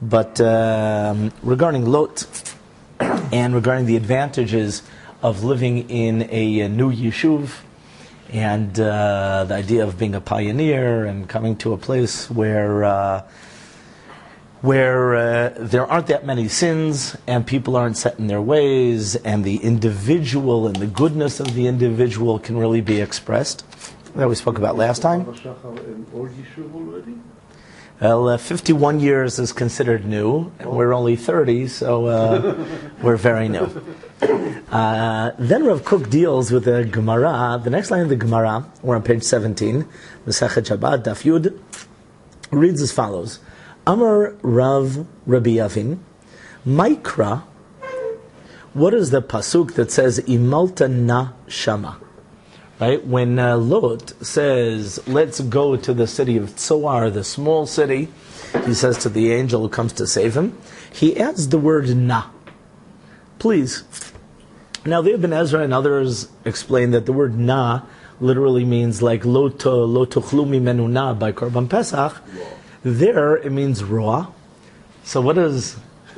But regarding Lot and regarding the advantages of living in a new yeshuv and the idea of being a pioneer and coming to a place where there aren't that many sins and people aren't set in their ways and the individual and the goodness of the individual can really be expressed. That we spoke about last time. Well, 51 years is considered new, and we're only 30, so we're very new. Then Rav Kook deals with the Gemara. The next line of the Gemara, we're on page 17, Masechet Shabbat, Daf Yud, reads as follows. Amar Rav Rabbi Avin, Maikra, what is the pasuk that says, Imalta na shama? Right? When Lot says, let's go to the city of Tzoar, the small city, he says to the angel who comes to save him, he adds the word na. Please. Now, the Ibn Ezra and others explain that the word na literally means like lo tuchlu mimenu na by Korban Pesach. There, it means raw. So what does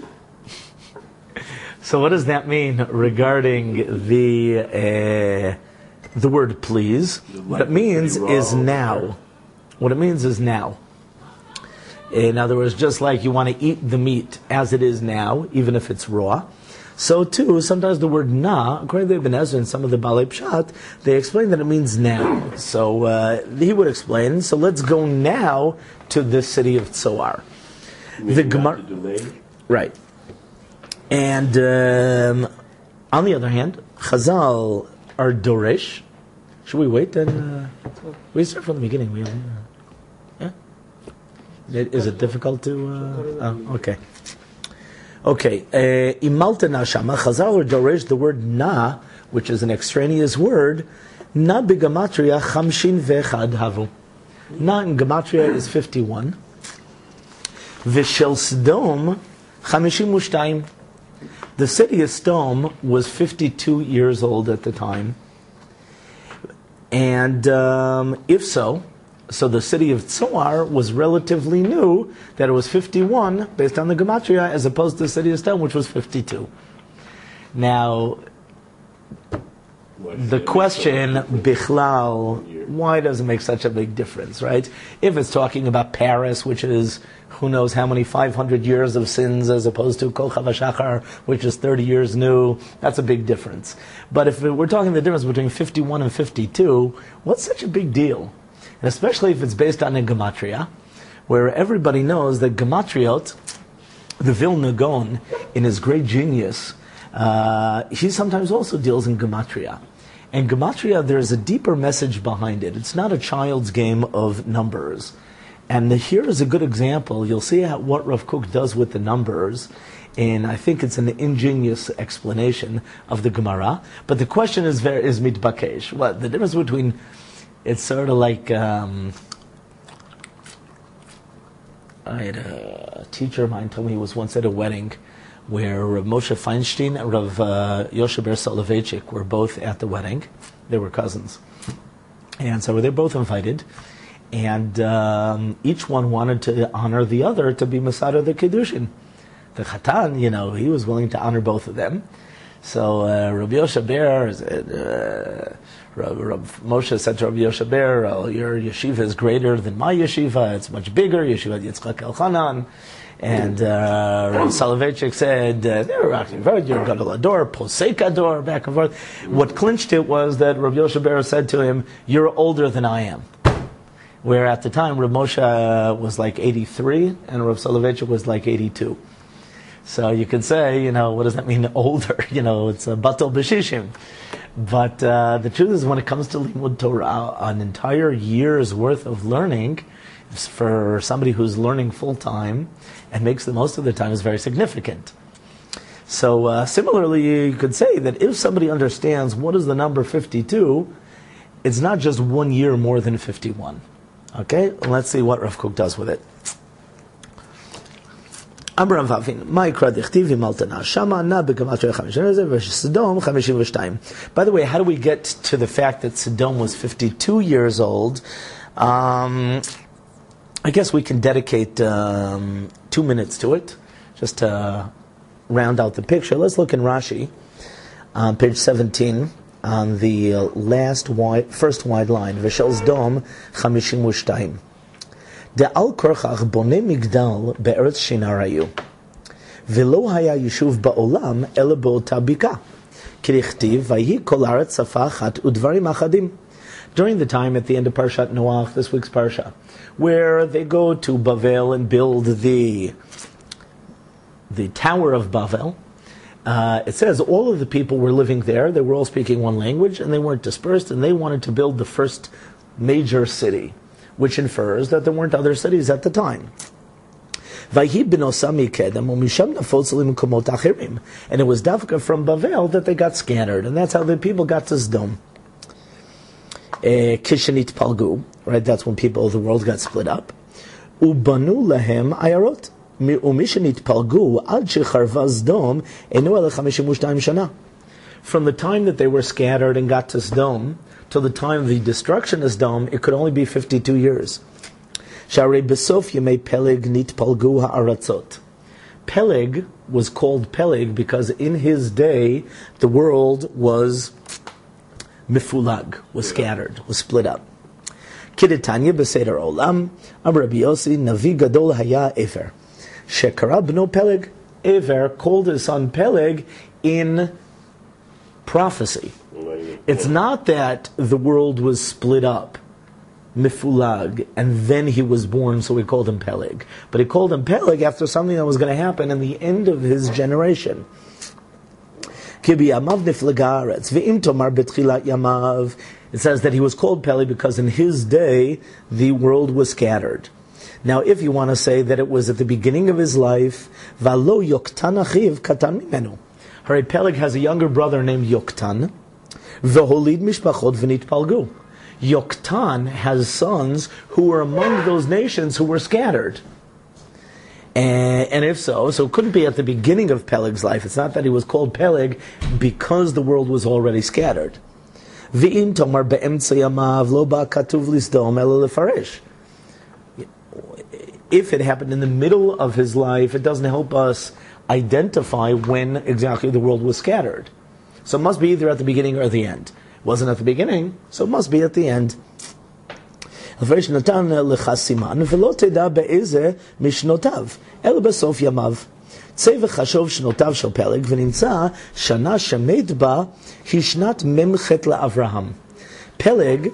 that mean regarding the word please? What it means is now. What it means is now. In other words, just like you want to eat the meat as it is now, even if it's raw, so too, sometimes the word na, according to Ibn Ezra and some of the Balei Pshat, they explain that it means now. So he would explain, so let's go now to this city of Tzoar. The Gemara, right. And on the other hand, Chazal are Doresh. Should we wait and we start from the beginning? Yeah? Is it difficult to... okay. Okay. Imalta na shama. Chazal or Doresh, the word na, which is an extraneous word, na bigamatria chamshin vechad havu. Na in Gematria is 51. Vishel Sdom chamishim u'shtayim. The city of Sdom was 52 years old at the time. And if so the city of Tzoar was relatively new, that it was 51 based on the Gematria, as opposed to the city of Sdom, which was 52. Now, the question, Bichlal, why does it make such a big difference, right? If it's talking about Paris, which is who knows how many 500 years of sins, as opposed to Kol Chavashachar, which is 30 years new, that's a big difference. But if we're talking the difference between 51 and 52, what's such a big deal? And especially if it's based on a Gematria, where everybody knows that Gematriot, the Vilna Gaon, in his great genius, he sometimes also deals in Gematria. And Gematria, there's a deeper message behind it. It's not a child's game of numbers. And here is a good example. You'll see what Rav Kook does with the numbers, and I think it's an ingenious explanation of the Gemara. But the question is mitbakesh. What the difference between? It's sort of like I had a teacher of mine told me he was once at a wedding where Rav Moshe Feinstein and Rav Yoshe Ber Soloveitchik were both at the wedding. They were cousins, and so they're both invited. And each one wanted to honor the other to be Masada the Kiddushin. The Chatan, he was willing to honor both of them. So Rabbi Yoshe Ber, Rav Moshe said to Rabbi Yoshe Ber, your yeshiva is greater than my yeshiva, it's much bigger, yeshiva Yitzchak Elchanan. And Rav Soloveitchik said, they're actually very, you're Gadol Ador, Posek Ador, back and forth. What clinched it was that Rabbi Yoshe Ber said to him, you're older than I am. Where at the time, Rav Moshe was like 83, and Rav Soloveitchik was like 82. So you could say, what does that mean, older? It's a batal b'shishim. But the truth is, when it comes to Limud Torah, an entire year's worth of learning, for somebody who's learning full-time and makes the most of the time, is very significant. So similarly, you could say that if somebody understands what is the number 52, it's not just 1 year more than 51. Okay, let's see what Rav Kook does with it. By the way, how do we get to the fact that Sodom was 52 years old? I guess we can dedicate 2 minutes to it, just to round out the picture. Let's look in Rashi, on page 17, on the first wide line. V'shel Sdom 52. De'al korchach bonei migdal be'eretz shinar hayu. V'lo haya yishuv ba'olam ele be'ota bika. K'dichtiv vayhi kol haaretz safa achat udvarim achadim. During the time at the end of Parshat Noach, this week's Parsha, where they go to Bavel and build the Tower of Bavel, it says all of the people were living there. They were all speaking one language, and they weren't dispersed, and they wanted to build the first major city, which infers that there weren't other cities at the time. And it was Dafka from Bavel that they got scattered, and that's how the people got to Sdom. Kishanit Palgu, right? That's when people of the world got split up. Ubanu lahem ayarot. Umishanit Palgu ad shecharva Sdom enu ele 52 shana. From the time that they were scattered and got to Sdom till the time of the destruction of Sdom, it could only be 52 years. Sharei besof yemei Peleg nit Palgu ha'aratzot. Peleg was called Peleg because in his day the world was mifulag, was scattered, was split up. Kidetanya b'seder olam, Rabbi Yossi, Navi gadol haya Efer. Shekara b'no Peleg. Ever called his son Peleg in prophecy. It's not that the world was split up, mifulag, and then he was born, so we called him Peleg. But he called him Peleg after something that was going to happen in the end of his generation. It says that he was called Peleg because in his day the world was scattered. Now, if you want to say that it was at the beginning of his life, Valo Yoktan achiv katan mimenu. Hare Peleg has a younger brother named Yoktan. V'holid mishpachot v'nit palgu. Yoktan has sons who were among those nations who were scattered. And if so it couldn't be at the beginning of Peleg's life. It's not that he was called Peleg because the world was already scattered. V'im tomar be'emtze yamav lo ba katuv lisdom ela lefaresh. If it happened in the middle of his life, it doesn't help us identify when exactly the world was scattered. So it must be either at the beginning or the end. It wasn't at the beginning, so it must be at the end. First natan lechasiman v'lo teda be'eze mishnotav el besof yamav. Tzei v'chashov shnotav shel Peleg v'nimtza shana shemet ba hishnat memchet la'Avraham. Peleg,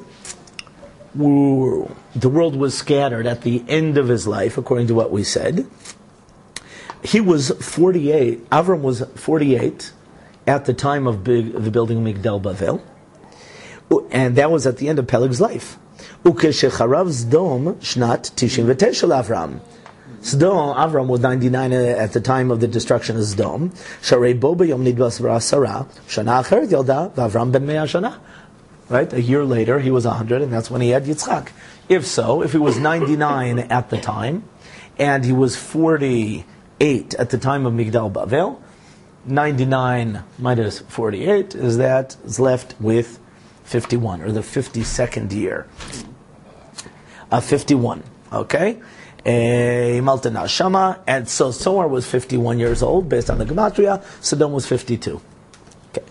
the world was scattered at the end of his life, according to what we said. He was 48. Avram was 48 at the time of the building of Migdal Bavel, and that was at the end of Peleg's life. Ukeshecharav Sdom shnat 99 Avram. Avram was 99 at the time of the destruction of Sdom. Sharei bo b'yom nidbas v'asara shana acheret yalda v'Avram ben 100 shana. Right, a year later he was 100, and that's when he had Yitzchak. If he was 99 at the time, and he was 48 at the time of Migdal Bavel, 99 minus 48 is left with 51, or the 52nd year. 51, okay? Maltana Shama, and so Soar was 51 years old, based on the Gematria, Sodom was 52. Okay.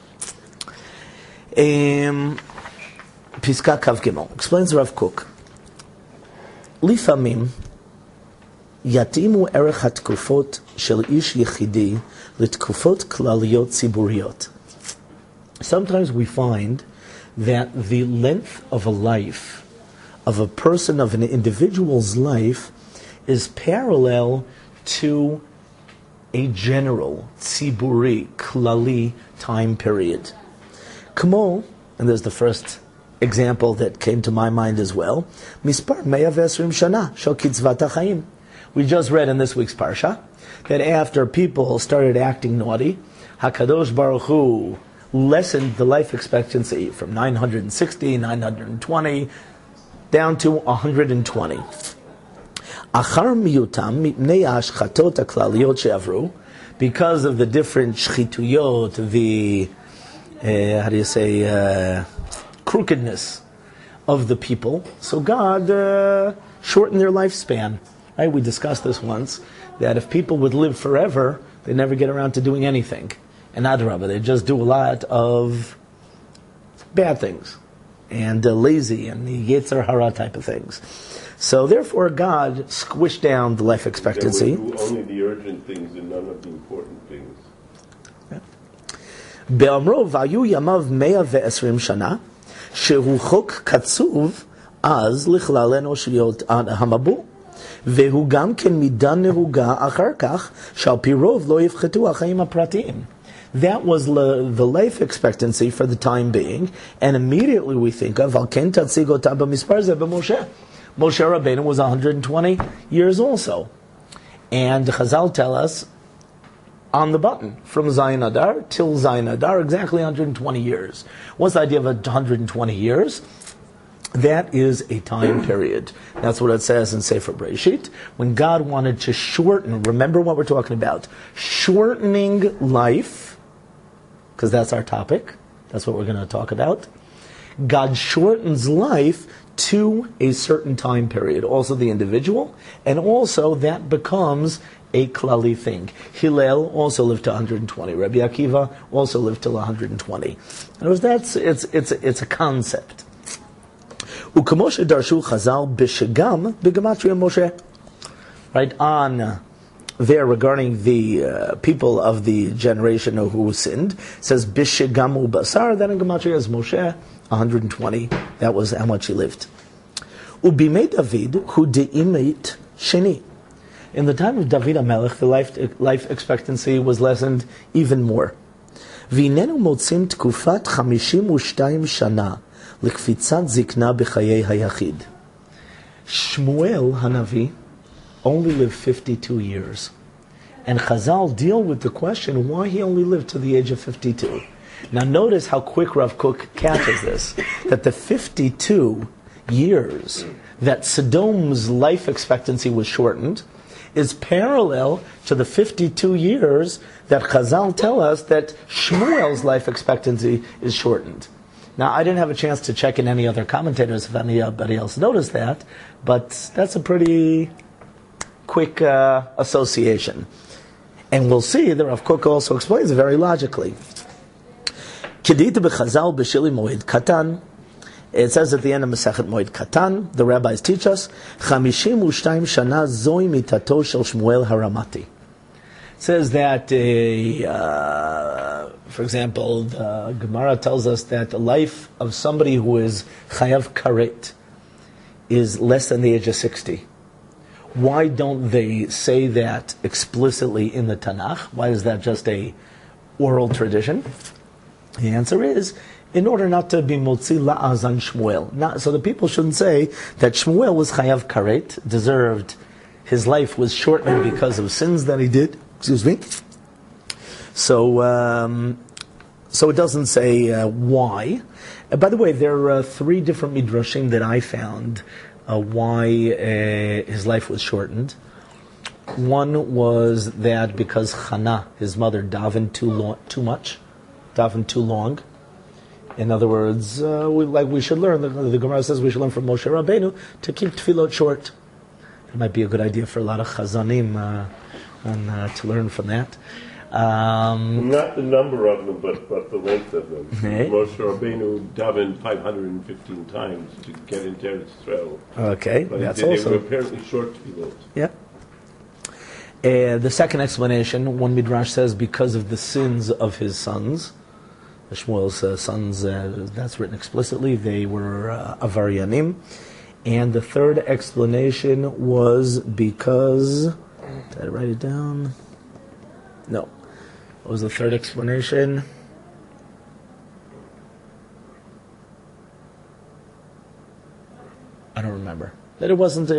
Piska Kav Gimel, explains Rav Kook. Lifamim, yatimu erech hatkufot shel ish yechidi litkufot klaliyot tziburiot. Sometimes we find that the length of a life, of a person, of an individual's life, is parallel to a general, tziburi, klali time period. Kamo, and there's the first example that came to my mind as well, Mispar 120 shana shel kitzvat hachayim. We just read in this week's parsha that after people started acting naughty, HaKadosh Baruch Hu lessened the life expectancy from 960, 920, down to 120. Achar miyutam mipnei hashchatot haklaliyot she'avru, because of the different shchituyot, the crookedness of the people. So God shortened their lifespan. Right? We discussed this once, that if people would live forever, they never get around to doing anything. And adrabah, they just do a lot of bad things, and lazy, and the Yetzer Hara type of things. So therefore God squished down the life expectancy. They would do only the urgent things and none of the important things. באמרו, והיו ימיו 120 שנה, שהוא חוק קצוב, אז לכלל האנושיות המבוא. והוא גם כן מידה נהוגה אחר כך, שעל פי רוב לא יפחתו החיים הפרטיים. That was the life expectancy for the time being, and immediately we think of, על כן תציג אותה במספר זה במשה. Moshe Rabbeinu was 120 years also. And Chazal tell us, on the button, from Zayin Adar till Zayin Adar, exactly 120 years. What's the idea of 120 years? That is a time period. That's what it says in Sefer Bereshit. When God wanted to shorten, remember what we're talking about, shortening life, because that's our topic, that's what we're going to talk about. God shortens life to a certain time period, also the individual, and also that becomes a klali thing. Hillel also lived to 120. Rabbi Akiva also lived till 120. In other words, it's a concept. U'kamoshe darshu Chazal b'shegam b'gematria Moshe. Right on there regarding the people of the generation who sinned, says b'shegam u'basar. Then in gematria is Moshe 120. That was how much he lived. Ubimei David hu de'imet sheni. In the time of David HaMelech, the life expectancy was lessened even more. V'inenu motzim tkufat 52 shana l'kfitzat zikna b'chayei hayachid. Shmuel Hanavi only lived 52 years. And Chazal deal with the question why he only lived to the age of 52. Now notice how quick Rav Kook catches this, that the 52 years that Sodom's life expectancy was shortened is parallel to the 52 years that Chazal tell us that Shmuel's life expectancy is shortened. Now, I didn't have a chance to check in any other commentators if anybody else noticed that, but that's a pretty quick association. And we'll see that Rav Kook also explains it very logically. Kedita b'Chazal b'Shili Moed Katan. It says at the end of Masechet Moed Katan, the rabbis teach us, 52 shana zoi mitato shel Shmuel Haramati. It says that, for example, the Gemara tells us that the life of somebody who is chayav karet is less than the age of 60. Why don't they say that explicitly in the Tanakh? Why is that just a oral tradition? The answer is, in order not to be motzi la'azan Shmuel. So the people shouldn't say that Shmuel was chayav karet, deserved, his life was shortened because of sins that he did. Excuse me. So it doesn't say why. By the way, there are 3 different midrashim that I found why his life was shortened. One was that because Chana, his mother, davened too long. In other words, we should learn, the Gemara says we should learn from Moshe Rabbeinu to keep tefillot short. It might be a good idea for a lot of chazanim to learn from that. Not the number of them, but the length of them. Moshe Rabbeinu davened 515 times to get into Eretz Yisrael. Okay, but that's they also... were apparently short tefillot. Yeah. The second explanation, one midrash says, because of the sins of his sons. Shmuel's sons, that's written explicitly, they were avaryanim. And the third explanation was because... Did I write it down? No. What was the third explanation? I don't remember. That it wasn't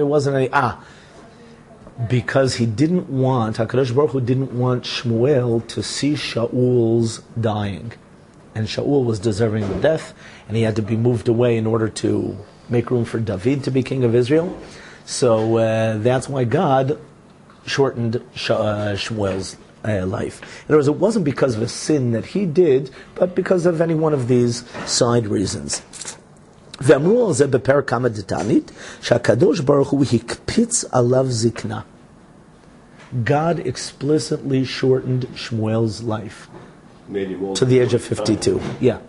because he didn't want, HaKadosh Baruch Hu didn't want Shmuel to see Shaul's dying. And Shaul was deserving of death, and he had to be moved away in order to make room for David to be king of Israel. So that's why God shortened Shmuel's life. In other words, it wasn't because of a sin that he did, but because of any one of these side reasons. ואמרו על זה בפרק כמה דתנית, שהקדוש ברוך הוא הקפיץ עליו זקנה. God explicitly shortened Shmuel's life to the age of 52. Yeah.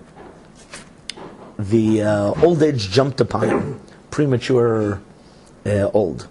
The old age jumped upon him. Premature old.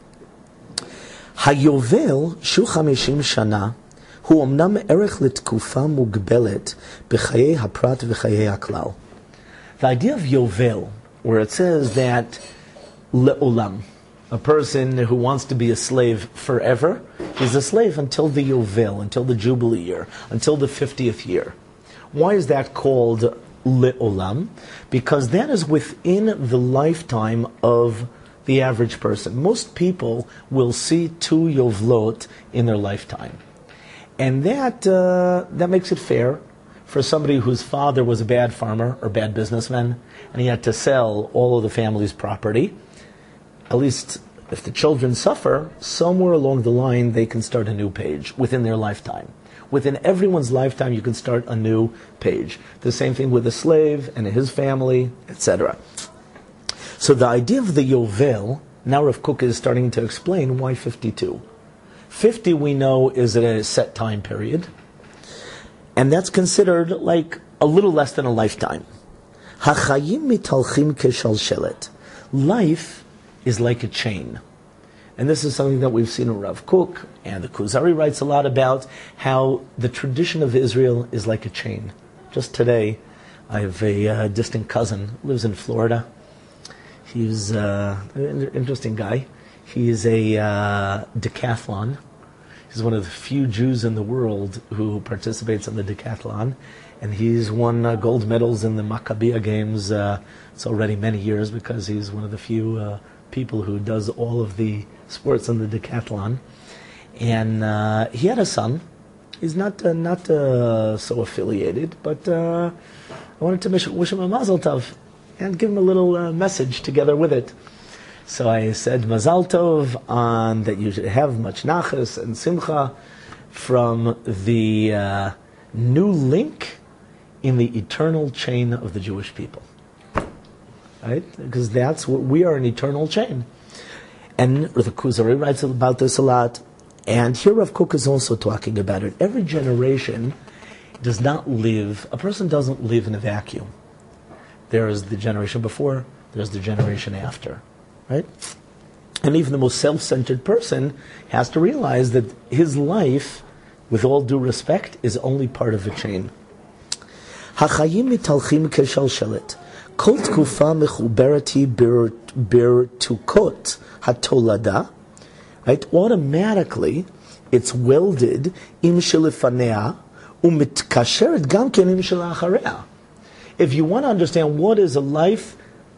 היובל שהוא 50 שנה הוא אמנם ערך לתקופה מוגבלת בחיי הפרט וחיי הכלל. The idea of Yovel, where it says that le'olam, a person who wants to be a slave forever, is a slave until the Yovel, until the Jubilee year, until the 50th year. Why is that called le'olam? Because that is within the lifetime of the average person. Most people will see 2 Yovlot in their lifetime. And that makes it fair for somebody whose father was a bad farmer or bad businessman, and he had to sell all of the family's property. At least if the children suffer, somewhere along the line they can start a new page within their lifetime. Within everyone's lifetime you can start a new page. The same thing with a slave and his family, etc. So the idea of the Yovel, now Rav Kook is starting to explain why 52. 50 we know is a set time period, and that's considered like a little less than a lifetime. Hachayim mitalchim keshalshelet. Life is like a chain. And this is something that we've seen in Rav Kook, and the Kuzari writes a lot about how the tradition of Israel is like a chain. Just today, I have a distant cousin, lives in Florida. He's an interesting guy. He is a decathlon. He's one of the few Jews in the world who participates in the decathlon. And he's won gold medals in the Maccabiah Games. It's already many years because he's one of the few people who does all of the sports in the decathlon. And he had a son. He's not so affiliated, but I wanted to wish him a mazel tov and give him a little message together with it. So I said Mazal Tov on that you should have much nachas and simcha from the new link in the eternal chain of the Jewish people. Right? Because that's what we are, an eternal chain. And the Kuzari writes about this a lot. And here Rav Kook is also talking about it. Every generation does not live, a person doesn't live in a vacuum. There is the generation before, there's the generation after. Right? And even the most self-centered person has to realize that his life, with all due respect, is only part of a chain. Hachayim mitalchim keshalshelet. Kol tkufa mechubereti birtukot hatolada. Right? Automatically, it's welded im shelifanea umitkasheret gam ken im shelacharea. If you want to understand what is a life,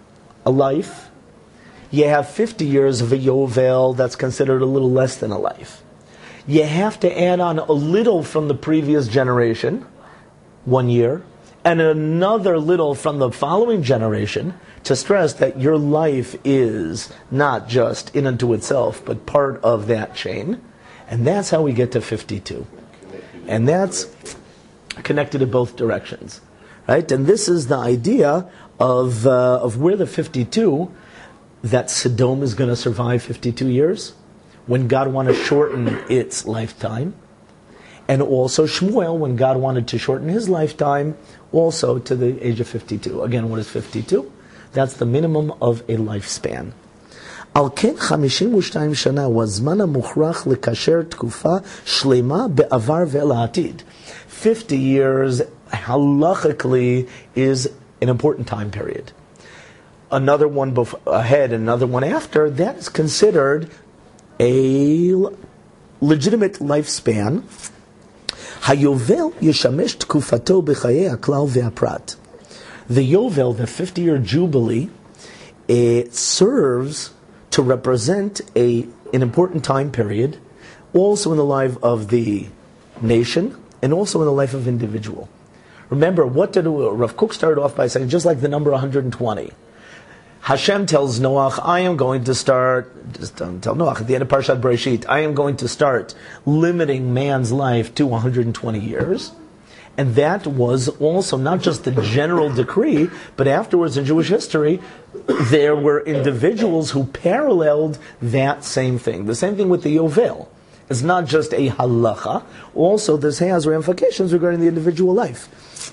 you have 50 years of a Yovel, that's considered a little less than a life. You have to add on a little from the previous generation, 1 year, and another little from the following generation to stress that your life is not just in and to itself, but part of that chain. And that's how we get to 52. And that's connected in both directions. Right? And this is the idea of where the 52, that Sodom is going to survive 52 years, when God wanted to shorten its lifetime, and also Shmuel, when God wanted to shorten his lifetime, also to the age of 52. Again, what is 52? That's the minimum of a lifespan. Al ken 52 shana wazman mukhrach lekasher tkufa shlema be'avar ve'la'atid. 50 years, halachically, is an important time period. Another one ahead and another one after, that is considered a legitimate lifespan. Hayovel yeshamesh tkufato b'chayei haklal ve'aprat. The Yovel, the 50-year jubilee, it serves to represent an important time period, also in the life of the nation and also in the life of individual. Remember, what did Rav Kook started off by saying? Just like the number 120. Hashem tells Noach, I am going to start, just tell Noach at the end of Parshat Bereshit, I am going to start limiting man's life to 120 years. And that was also not just the general decree, but afterwards in Jewish history, there were individuals who paralleled that same thing. The same thing with the Yovel. It's not just a halacha, also this has ramifications regarding the individual life.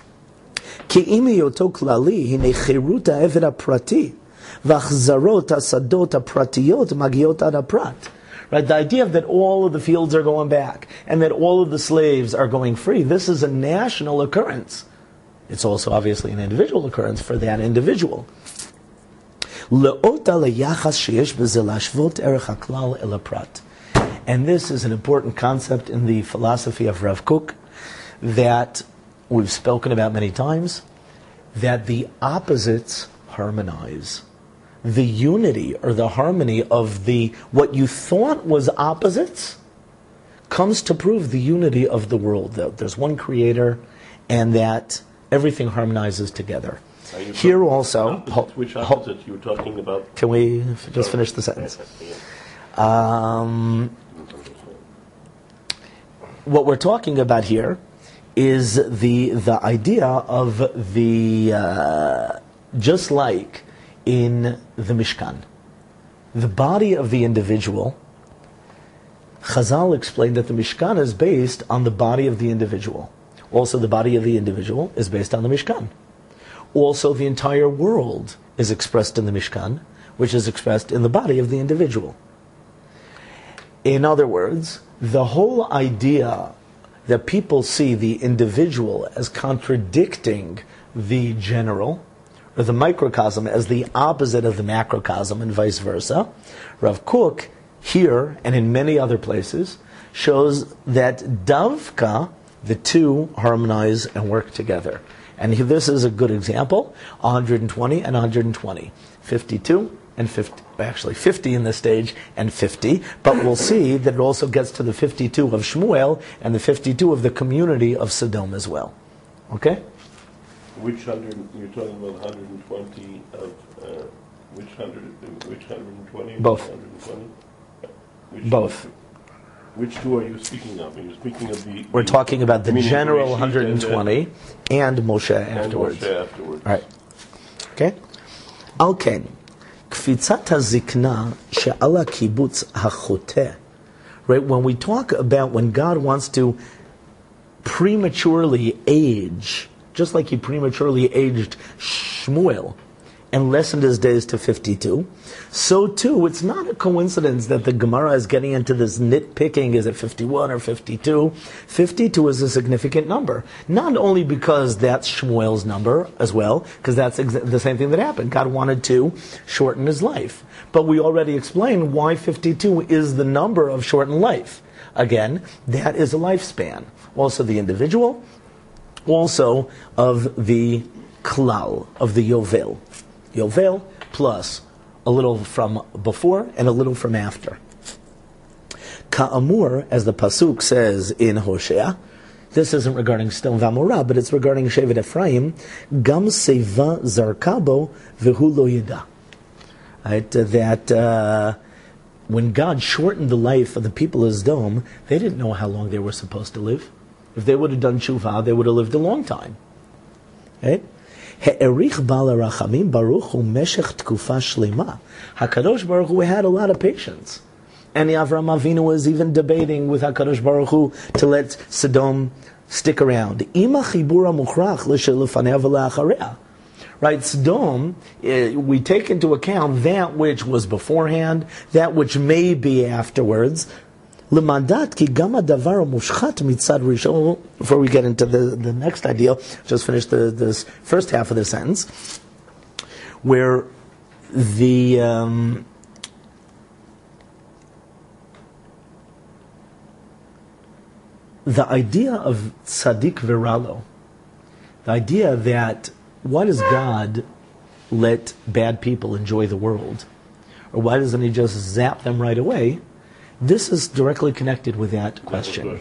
Right, the idea that all of the fields are going back and that all of the slaves are going free, this is a national occurrence. It's also obviously an individual occurrence for that individual. And this is an important concept in the philosophy of Rav Kook that we've spoken about many times, that the opposites harmonize. The unity or the harmony of the what you thought was opposites comes to prove the unity of the world. That there's one creator and that everything harmonizes together. Here also... Which opposite you were talking about? Can we just finish the sentence? What we're talking about here is the idea of the... just like in the Mishkan, the body of the individual, Chazal explained that the Mishkan is based on the body of the individual. Also, the body of the individual is based on the Mishkan. Also, the entire world is expressed in the Mishkan, which is expressed in the body of the individual. In other words, the whole idea that people see the individual as contradicting the general, or the microcosm as the opposite of the macrocosm, and vice versa, Rav Kook, here and in many other places, shows that Davka, the two harmonize and work together. And this is a good example, 120 and 120, 52 and 50, actually 50 in this stage and 50, but we'll see that it also gets to the 52 of Shmuel and the 52 of the community of Sodom as well. Okay? Which hundred? You're talking about 120 of which 120? Both. 120. Both. Which two are you speaking of? Are you speaking of the? We're talking about the general 120 and Moshe afterwards. And Moshe afterwards. Right. Okay. Alken, kfitzat hazikna she'ala kibutz hachoteh. Right. When we talk about when God wants to prematurely age, just like he prematurely aged Shmuel and lessened his days to 52, so too, it's not a coincidence that the Gemara is getting into this nitpicking, is it 51 or 52? 52 is a significant number. Not only because that's Shmuel's number as well, because that's the same thing that happened. God wanted to shorten his life. But we already explained why 52 is the number of shortened life. Again, that is a lifespan. Also the individual, also of the klal, of the yovel. Yovel plus a little from before and a little from after. Ka'amur, as the pasuk says in Hosea, this isn't regarding Sodom V'Amorah, but it's regarding Shevet Ephraim, Gam Seva Zarkabo V'hu Lo Yida. Right, that when God shortened the life of the people of Sodom, they didn't know how long they were supposed to live. If they would have done tshuva, they would have lived a long time. Right? He'erich bal harachamim baruch hu meshech tkufa shlema. HaKadosh Baruch Hu had a lot of patience. And Avraham Avinu was even debating with HaKadosh Baruch Hu to let Sodom stick around. Ima chibura muchrach l'shelefaneh v'la'achareh. Right, Sodom, we take into account that which was beforehand, that which may be afterwards. L'mandat ki gama davar mushchat mitzad rishon. Before we get into the next idea, just finish this first half of the sentence, where the idea of tzaddik viralo, the idea that why does God let bad people enjoy the world, or why doesn't He just zap them right away? This is directly connected with that question.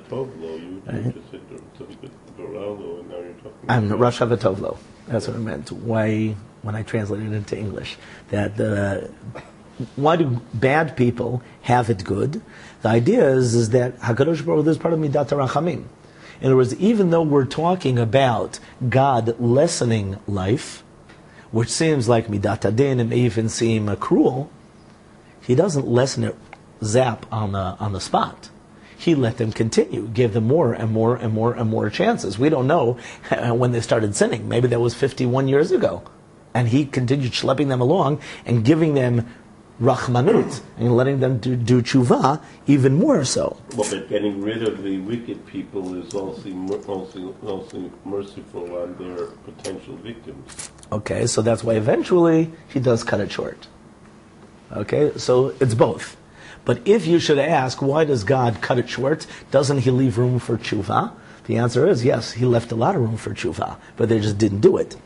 I'm Rosh HaVetovlo. That's what I meant. Why, when I translated it into English, that why do bad people have it good? The idea is that Hakadosh Baruch Hu is part of Midat HaRachamim. In other words, even though we're talking about God lessening life, which seems like midat hadin, it may even seem cruel, he doesn't lessen it zap on the spot. He let them continue, gave them more and more and more and more chances. We don't know when they started sinning. Maybe that was 51 years ago. And he continued schlepping them along and giving them rachmanut and letting them do tshuva even more so. Well, but getting rid of the wicked people is also merciful on their potential victims. Okay, so that's why eventually he does cut it short. Okay, so it's both. But if you should ask, why does God cut it short? Doesn't he leave room for tshuva? The answer is yes, he left a lot of room for tshuva, but they just didn't do it.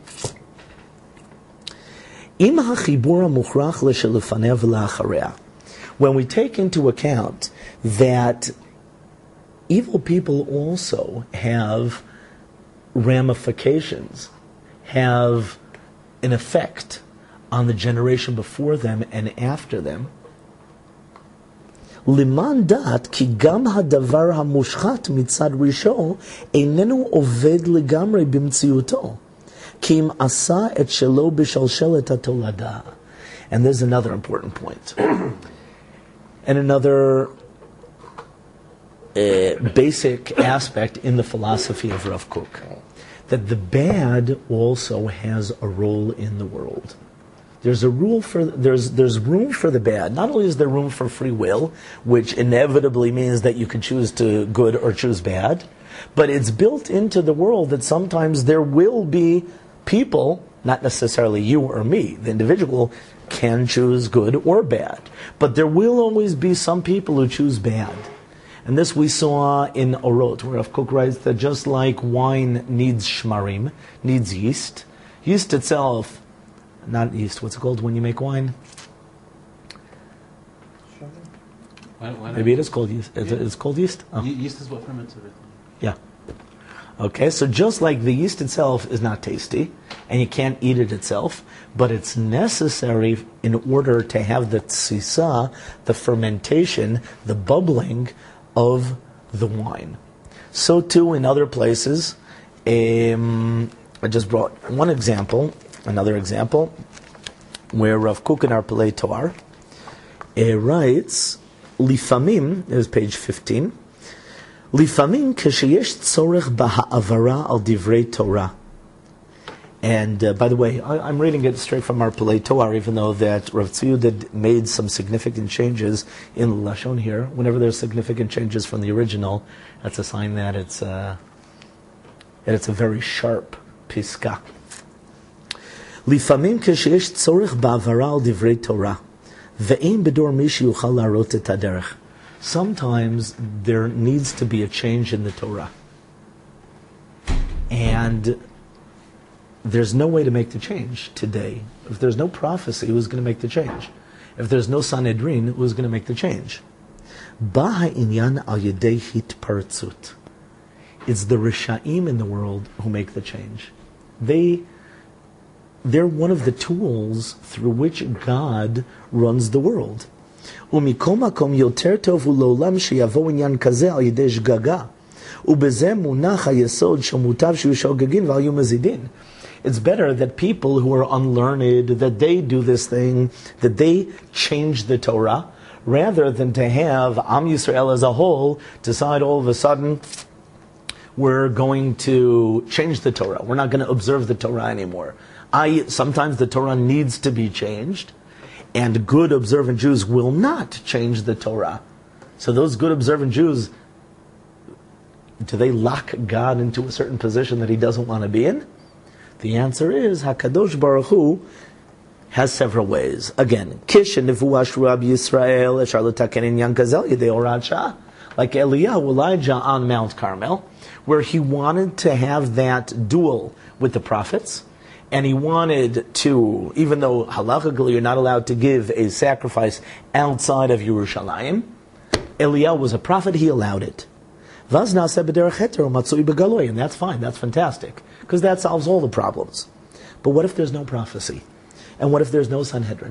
When we take into account that evil people also have ramifications, have an effect on the generation before them and after them, למען דעת כי גם הדבר המושחת מצד ראשו איננו עובד לגמרי במציאותו, כי אם עשה את שלו בשלשלת התולדה. And there's another important point. And another basic aspect in the philosophy of Rav Kook, that the bad also has a role in the world. There's room for the bad. Not only is there room for free will, which inevitably means that you can choose to good or choose bad, but it's built into the world that sometimes there will be people, not necessarily you or me, the individual can choose good or bad, but there will always be some people who choose bad. And this we saw in Orot, where Rav Kook writes that just like wine needs shmarim, needs yeast, yeast itself, not yeast, what's it called when you make wine? Maybe it is called yeast. It's called yeast? Oh. Yeast is what ferments everything. Yeah. Okay, so just like the yeast itself is not tasty, and you can't eat it itself, but it's necessary in order to have the tsisa, the fermentation, the bubbling of the wine. So too in other places, I just brought one example, another example, where Rav Kook in our Pelei Toar writes, Lifamim, is page 15, Lifamim kesheyesh tzorech baha'avara al divrei Torah. And by the way, I'm reading it straight from our Pelei Toar, even though that Rav Tzvi made some significant changes in the Lashon here. Whenever there's significant changes from the original, that's a sign that it's a very sharp piska. לפעמים כשיש צורך בעברה על דברי תורה, ואין בדור מי שיוכל להראות את הדרך. Sometimes there needs to be a change in the Torah. And there's no way to make the change today. If there's no prophecy, who's going to make the change? If there's no Sanhedrin, who's going to make the change? בא העניין על ידי התפרצות. It's the Rishaim in the world who make the change. They're one of the tools through which God runs the world. ומכל מקום יותר טוב הוא לעולם שיבוא עניין כזה על ידי שגגה. ובזה מונח היסוד שמוטב שיהיו שוגגין והיו מזידין. It's better that people who are unlearned, that they do this thing, that they change the Torah, rather than to have Am Yisrael as a whole decide all of a sudden we're going to change the Torah. We're not going to observe the Torah anymore. Sometimes the Torah needs to be changed, and good observant Jews will not change the Torah. So those good observant Jews, do they lock God into a certain position that He doesn't want to be in? The answer is HaKadosh Baruch Hu has several ways. Again, Kish and Nevuah Shurab Yisrael Eshar L'Taken Inyan Kazel Yedei Horat Shah, like Eliyahu, Elijah on Mount Carmel, where he wanted to have that duel with the prophets. And he wanted to, even though halachically you're not allowed to give a sacrifice outside of Yerushalayim, Eliyahu was a prophet, he allowed it. And that's fine, that's fantastic, because that solves all the problems. But what if there's no prophecy? And what if there's no Sanhedrin?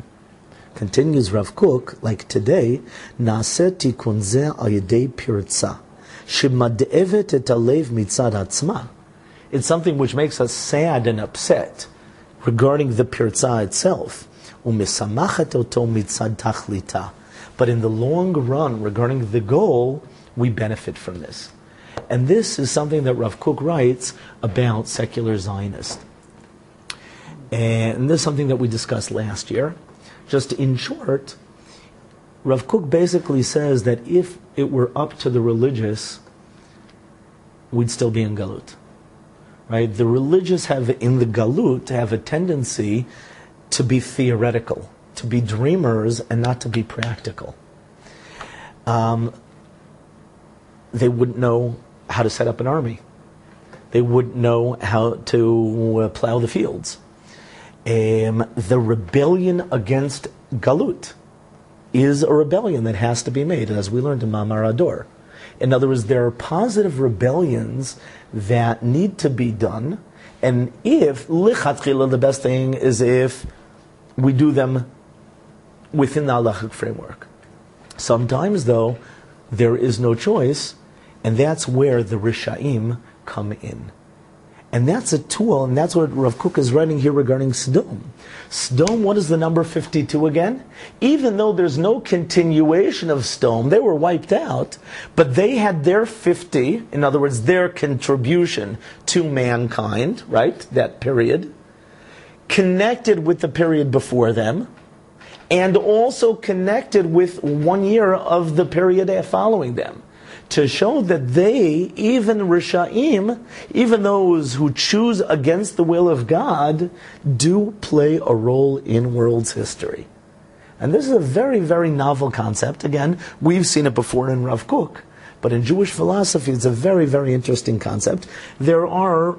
Continues Rav Kook, like today, Shemad'evet et alev mitzad atzma. It's something which makes us sad and upset regarding the pirza itself. U'mesamachet oto mitzad tachlita. But in the long run, regarding the goal, we benefit from this. And this is something that Rav Kook writes about secular Zionists. And this is something that we discussed last year. Just in short, Rav Kook basically says that if it were up to the religious, we'd still be in Galut. Right? The religious in the Galut have a tendency to be theoretical, to be dreamers and not to be practical. They wouldn't know how to set up an army. They wouldn't know how to plow the fields. The rebellion against Galut is a rebellion that has to be made, as we learned in Ma'amar Ador. In other words, there are positive rebellions that need to be done, and if lichatchila, the best thing is if we do them within the halachic framework. Sometimes, though, there is no choice, and that's where the Rishaim come in. And that's a tool, and that's what Rav Kook is writing here regarding Sodom. Sodom, what is the number 52 again? Even though there's no continuation of Sodom, they were wiped out, but they had their 50, in other words, their contribution to mankind, right, that period, connected with the period before them, and also connected with 1 year of the period following them, to show that they, even Rishaim, even those who choose against the will of God, do play a role in world's history. And this is a very, very novel concept. Again, we've seen it before in Rav Kook, but in Jewish philosophy it's a very, very interesting concept. There are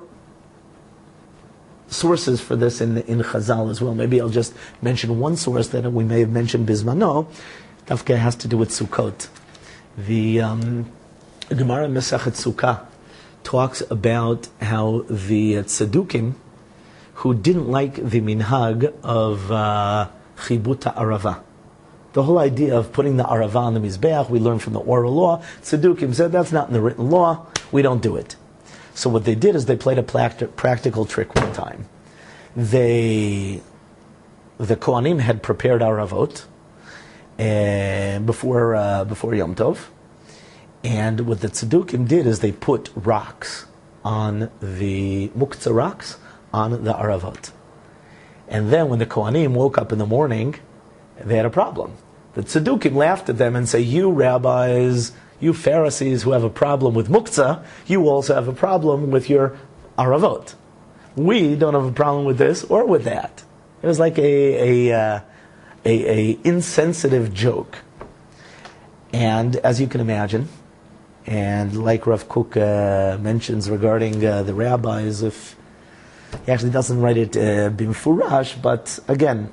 sources for this in Chazal as well. Maybe I'll just mention one source that we may have mentioned Bismano. Tafka has to do with Sukkot. The Gemara Mesachet Sukkah talks about how the Tzedukim, who didn't like the minhag of Chibuta Arava, the whole idea of putting the Arava on the Mizbeach, we learned from the oral law. Tzedukim said that's not in the written law, we don't do it. So what they did is they played a practical trick one time. The Kohanim had prepared Aravot before Yom Tov, and what the Tzedukim did is they put rocks on the Muktzah rocks on the Aravot. And then when the Kohanim woke up in the morning, they had a problem. The Tzedukim laughed at them and say, you rabbis, you Pharisees who have a problem with Muktzah, you also have a problem with your Aravot. We don't have a problem with this or with that. It was like a insensitive joke. And as you can imagine, and like Rav Kook mentions regarding the rabbis, if he actually doesn't write it bimfurash, but again,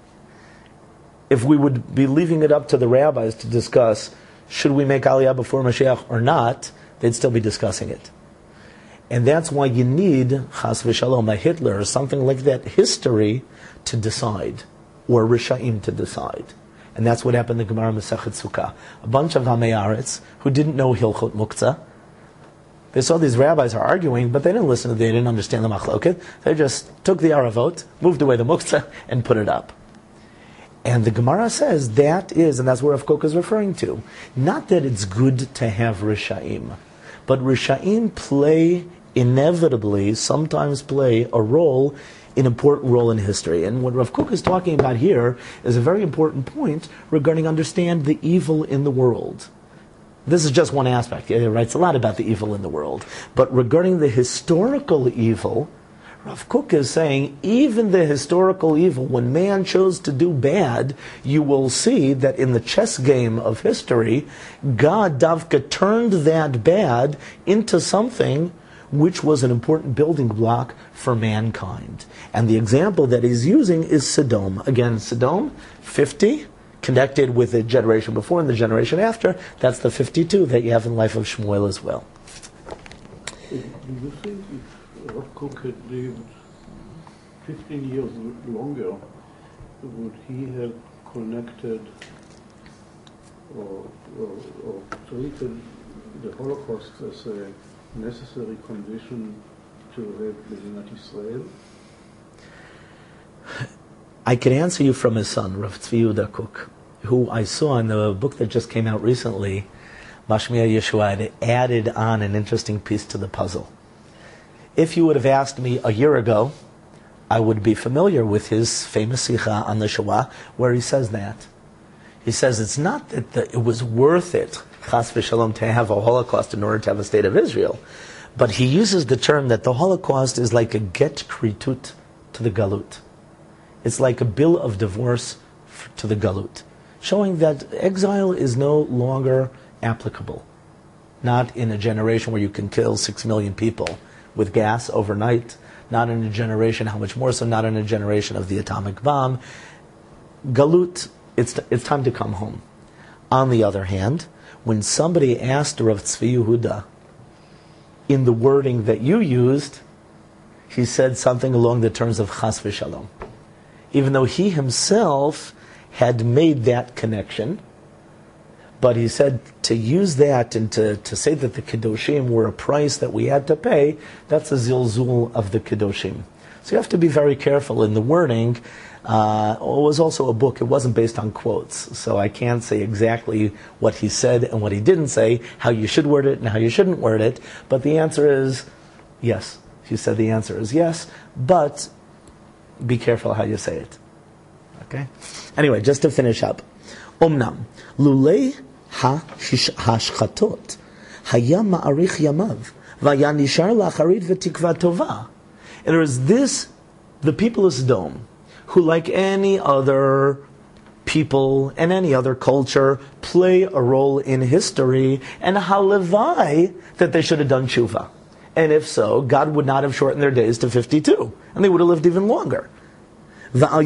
if we would be leaving it up to the rabbis to discuss should we make Aliyah before Mashiach or not, they'd still be discussing it. And that's why you need, Chas v'Shalom, a Hitler or something like that, history to decide, or Rishaim to decide. And that's what happened in the Gemara Masechet Sukkah. A bunch of Hamei Aretz who didn't know Hilchot Muktzah, they saw these rabbis are arguing, but they didn't understand the Machloket. They just took the Aravot, moved away the Muktzah, and put it up. And the Gemara says that is, and that's where Rav Kook is referring to, not that it's good to have Rishaim, but Rishaim inevitably sometimes play a role, an important role in history. And what Rav Kook is talking about here is a very important point regarding understand the evil in the world. This is just one aspect. He writes a lot about the evil in the world. But regarding the historical evil, Rav Kook is saying, even the historical evil, when man chose to do bad, you will see that in the chess game of history, God Davka turned that bad into something which was an important building block for mankind. And the example that he's using is Sodom. Again, Sodom, 50, connected with the generation before and the generation after. That's the 52 that you have in the life of Shmuel as well. Do you think if Rav Kook had lived 15 years longer, would he have connected or treated the Holocaust as a necessary condition to have Medinat Israel? I can answer you from his son, Rav Tzvi Yehuda Kook, who I saw in the book that just came out recently, Mashmiya Yeshua, added on an interesting piece to the puzzle. If you would have asked me a year ago, I would be familiar with his famous Sikha on the Shoah, where he says that. He says it's not that it was worth it, Chas v'Shalom, to have a Holocaust in order to have a state of Israel, but he uses the term that the Holocaust is like a get kritut to the Galut. It's like a bill of divorce to the Galut, showing that exile is no longer applicable. Not in a generation where you can kill 6 million people with gas overnight, not in a generation, how much more so, not in a generation of the atomic bomb. Galut, it's time to come home. On the other hand, when somebody asked Rav Tzvi Yehuda, in the wording that you used, he said something along the terms of Chas v'Shalom. Even though he himself had made that connection, but he said to use that and to say that the Kedoshim were a price that we had to pay, that's a zilzul of the Kedoshim. So you have to be very careful in the wording. It was also a book, it wasn't based on quotes, so I can't say exactly what he said and what he didn't say, how you should word it and how you shouldn't word it, but the answer is yes. He said the answer is yes, but be careful how you say it. Okay? Anyway, just to finish up. Omnam, lulei hashchatot, haya ma'arich yamav, vaya nishar lacharit v'tikva tova. And there is this, the people of Sodom, who like any other people and any other culture, play a role in history, and halevai that they should have done tshuva. And if so, God would not have shortened their days to 52, and they would have lived even longer. But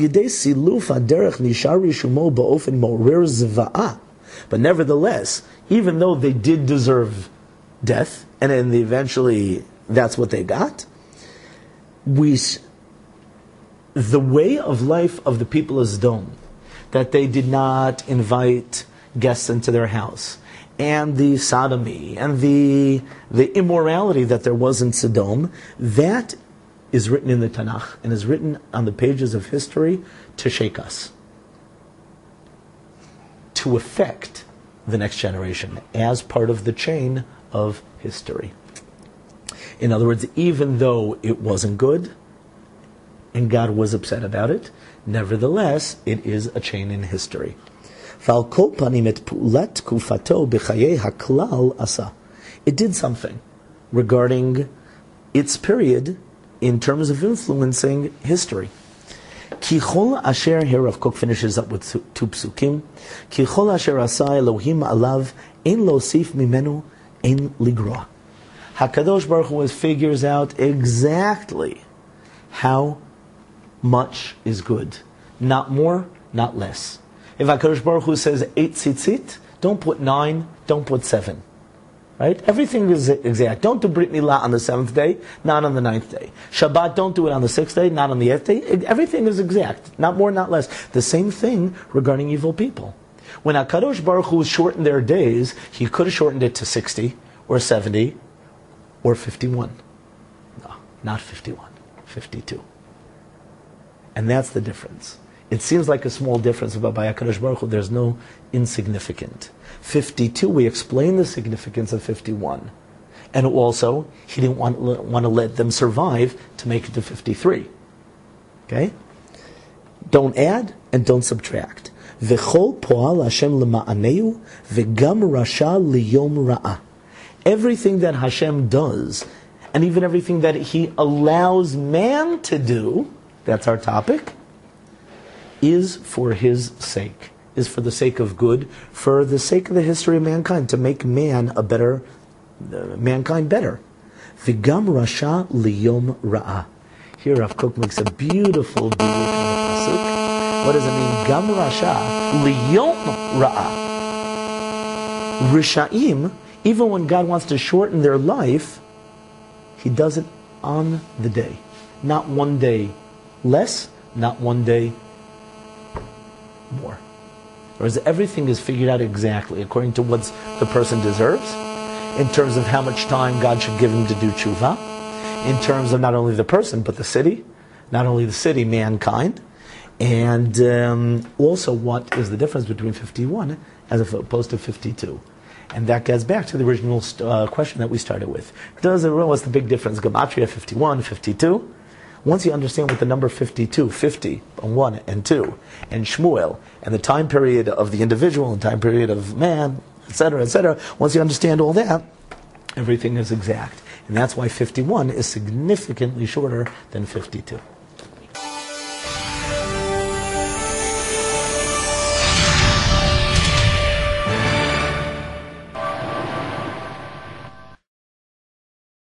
nevertheless, even though they did deserve death, and then eventually that's what they got, the way of life of the people of Sodom, that they did not invite guests into their house, and the sodomy, and the immorality that there was in Sodom, that is written in the Tanakh, and is written on the pages of history to shake us, to affect the next generation, as part of the chain of history. In other words, even though it wasn't good, and God was upset about it, nevertheless, it is a chain in history. It did something regarding its period in terms of influencing history. Kichol asher, here Rav Kook finishes up with 2 psukim. Kichol asher asa Elohim alav ein losif mimenu ein ligroa. HaKadosh Baruch Hu figures out exactly how much is good. Not more, not less. If HaKadosh Baruch Hu says 8 tzitzit, don't put 9, don't put 7. Right? Everything is exact. Don't do Brit Milah on the 7th day, not on the 9th day. Shabbat, don't do it on the 6th day, not on the 8th day. Everything is exact. Not more, not less. The same thing regarding evil people. When HaKadosh Baruch Hu shortened their days, He could have shortened it to 60, or 70, or 51. No, not 51. 52. And that's the difference. It seems like a small difference, but by HaKadosh Baruch Hu, there's no insignificant. 52, we explain the significance of 51. And also, He didn't want to let them survive to make it to 53. Okay? Don't add and don't subtract. V'chol po'al Hashem lema'aneu v'gam rasha liyom ra'ah. Everything that Hashem does, and even everything that He allows man to do, that's our topic, is for His sake, is for the sake of good, for the sake of the history of mankind, to make man a better, mankind better. V'gam rasha liyom ra'ah. Here Rav Kook makes a beautiful diuk in the pasuk. What does it mean? Gam rasha liyom ra'ah. Risha'im, even when God wants to shorten their life, He does it on the day. Not one day less, not one day more. Whereas everything is figured out exactly according to what the person deserves. in terms of how much time God should give him to do tshuva, in terms of not only the person, but the city, not only the city, mankind, and also what is the difference between 51 as opposed to 52. And that gets back to the original question that we started with. What's the big difference? Gematria 51, 52. Once you understand what the number 52, 50, 1 and 2, and Shmuel, and the time period of the individual, and time period of man, etc., once you understand all that, everything is exact. And that's why 51 is significantly shorter than 52.